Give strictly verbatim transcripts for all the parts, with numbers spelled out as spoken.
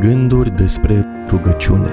Gânduri despre rugăciune.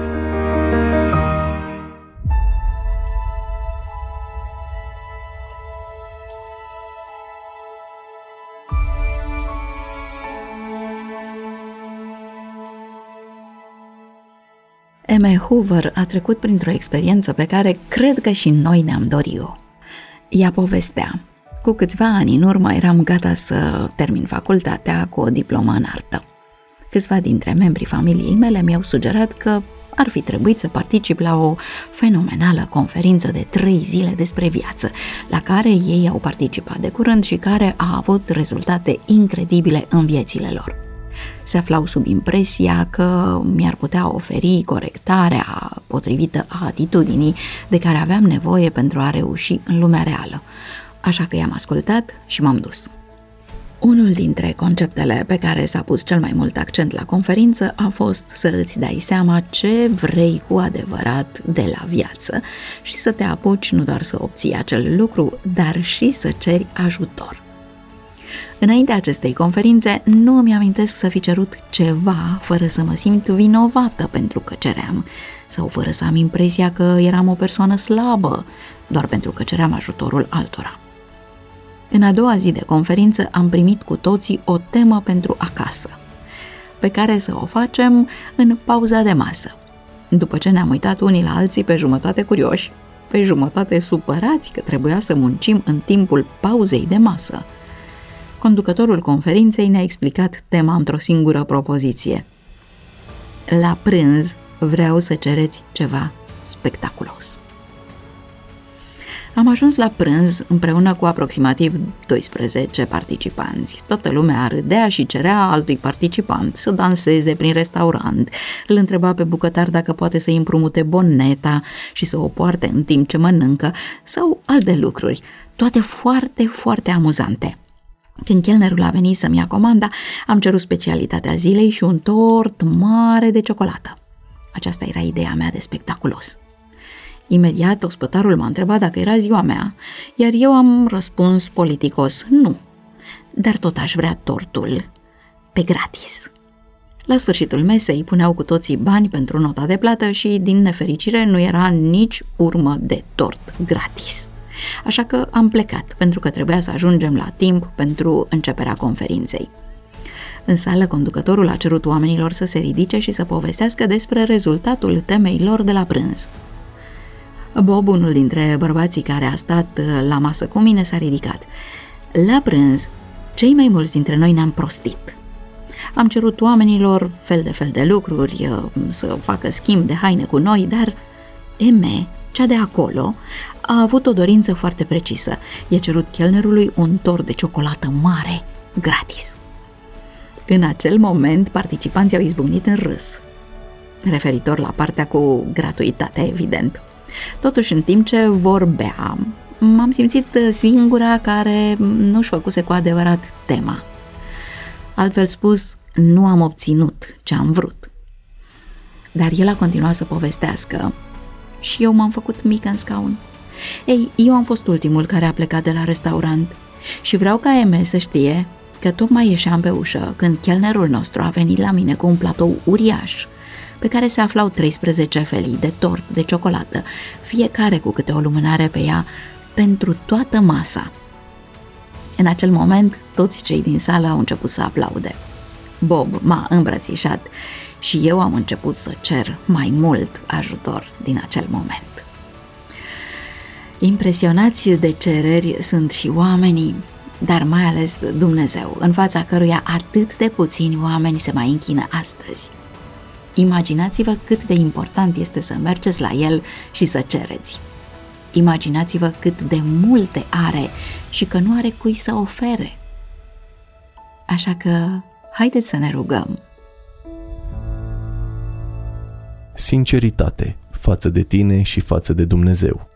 M. Hoover a trecut printr-o experiență pe care cred că și noi ne-am dorit-o. Ea povestea: cu câțiva ani în urmă eram gata să termin facultatea cu o diplomă în artă. Câțiva dintre membrii familiei mele mi-au sugerat că ar fi trebuit să particip la o fenomenală conferință de trei zile despre viață, la care ei au participat de curând și care a avut rezultate incredibile în viețile lor. Se aflau sub impresia că mi-ar putea oferi corectarea potrivită a atitudinii de care aveam nevoie pentru a reuși în lumea reală, așa că i-am ascultat și m-am dus. Unul dintre conceptele pe care s-a pus cel mai mult accent la conferință a fost să îți dai seama ce vrei cu adevărat de la viață și să te apuci nu doar să obții acel lucru, dar și să ceri ajutor. Înainte acestei conferințe, nu îmi amintesc să fi cerut ceva fără să mă simt vinovată pentru că ceream, sau fără să am impresia că eram o persoană slabă, doar pentru că ceream ajutorul altora. În a doua zi de conferință am primit cu toții o temă pentru acasă, pe care să o facem în pauza de masă. După ce ne-am uitat unii la alții pe jumătate curioși, pe jumătate supărați că trebuia să muncim în timpul pauzei de masă, conducătorul conferinței ne-a explicat tema într-o singură propoziție. La prânz vreau să cereți ceva spectaculos. Am ajuns la prânz împreună cu aproximativ doisprezece participanți. Toată lumea râdea și cerea altui participant să danseze prin restaurant. Îl întreba pe bucătar dacă poate să-i împrumute boneta și să o poarte în timp ce mănâncă, sau alte lucruri, toate foarte, foarte amuzante. Când chelnerul a venit să-mi ia comanda, am cerut specialitatea zilei și un tort mare de ciocolată. Aceasta era ideea mea de spectaculos. Imediat, ospătarul m-a întrebat dacă era ziua mea, iar eu am răspuns politicos nu, dar tot aș vrea tortul pe gratis. La sfârșitul mesei puneau cu toții bani pentru nota de plată și, din nefericire, nu era nici urmă de tort gratis. Așa că am plecat, pentru că trebuia să ajungem la timp pentru începerea conferinței. În sală, conducătorul a cerut oamenilor să se ridice și să povestească despre rezultatul temei lor de la prânz. Bob, unul dintre bărbații care a stat la masă cu mine, s-a ridicat. La prânz, cei mai mulți dintre noi ne-am prostit. Am cerut oamenilor fel de fel de lucruri, să facă schimb de haine cu noi, dar Eme, cea de acolo, a avut o dorință foarte precisă. I-a cerut chelnerului un tort de ciocolată mare, gratis. În acel moment, participanții au izbucnit în râs, referitor la partea cu gratuitatea, evident. Totuși, în timp ce vorbeam, m-am simțit singura care nu-și făcuse cu adevărat tema. Altfel spus, nu am obținut ce am vrut. Dar el a continuat să povestească și eu m-am făcut mică în scaun. Ei, eu am fost ultimul care a plecat de la restaurant și vreau ca Eme să știe că tocmai ieșeam pe ușă când chelnerul nostru a venit la mine cu un platou uriaș pe care se aflau treisprezece felii de tort de ciocolată, fiecare cu câte o lumânare pe ea, pentru toată masa. În acel moment, toți cei din sală au început să aplaude. Bob m-a îmbrățișat și eu am început să cer mai mult ajutor din acel moment. Impresionați de cereri sunt și oamenii, dar mai ales Dumnezeu, în fața căruia atât de puțini oameni se mai închină astăzi. Imaginați-vă cât de important este să mergeți la El și să cereți. Imaginați-vă cât de multe are și că nu are cui să ofere. Așa că haideți să ne rugăm. Sinceritate față de tine și față de Dumnezeu.